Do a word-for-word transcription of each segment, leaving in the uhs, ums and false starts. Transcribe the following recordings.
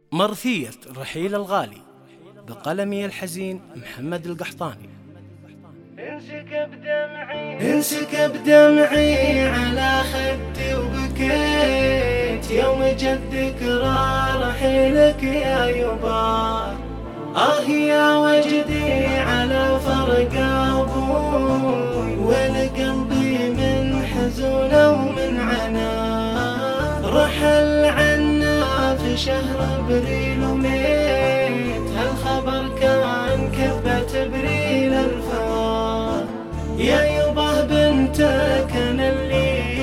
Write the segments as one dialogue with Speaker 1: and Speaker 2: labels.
Speaker 1: مرثية رحيل الغالي بقلمي الحزين محمد القحطاني.
Speaker 2: انسكب دمعي انسكب دمعي على خدي وبكيت يوم جد ذكرى رحيلك يا يبا. آه يا وجدي على فرق أبوي والقلبي من حزن ومن عنا. رحل عنا في شهر ابريل وميت هالخبر كان كذبة ابريل الفوار. يا يبا بنتك انا اللي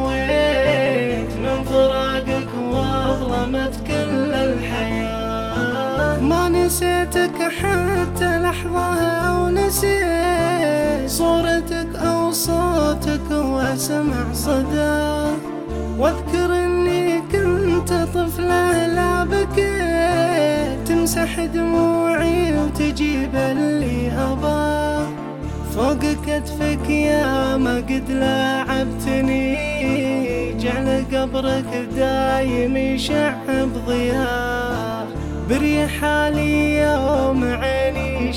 Speaker 2: اكتويت من فراقك واظلمت كل الحياة. ما نسيتك حتى لحظة او نسيت صورتك او صوتك واسمع صدى. واذكر اني كنت طفلة لا بكيت تمسح دموعي وتجيب اللي اباه. فوق كتفك يا ما قد لاعبتني جعل قبرك دايم يشع بضياء. بريحالي يوم عيني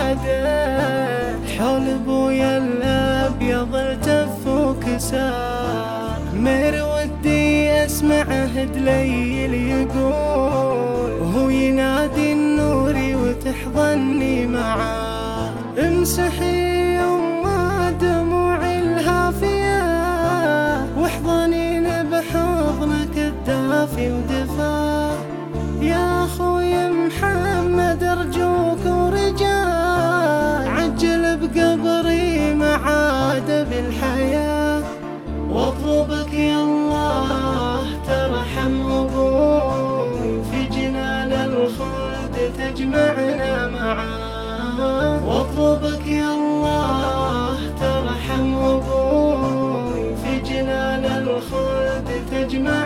Speaker 2: شاهدت حول ابويا الابيض التف وكساه. مير ودي اسمعه دليل يقول وهو ينادي النوري وتحضني معاه. امسحي يما دموعي الهافية واحضنيني بحضنك الدافي ودفاه. يا اخوي محمد ارجوك ورجاء عجل بقبري معاد بالحياة. واطلبك يا الله ترحم ابوي في جنان الخلد تجمعنا معاه. واطلبك يا الله ترحم ابوي في جنان الخلد تجمعنا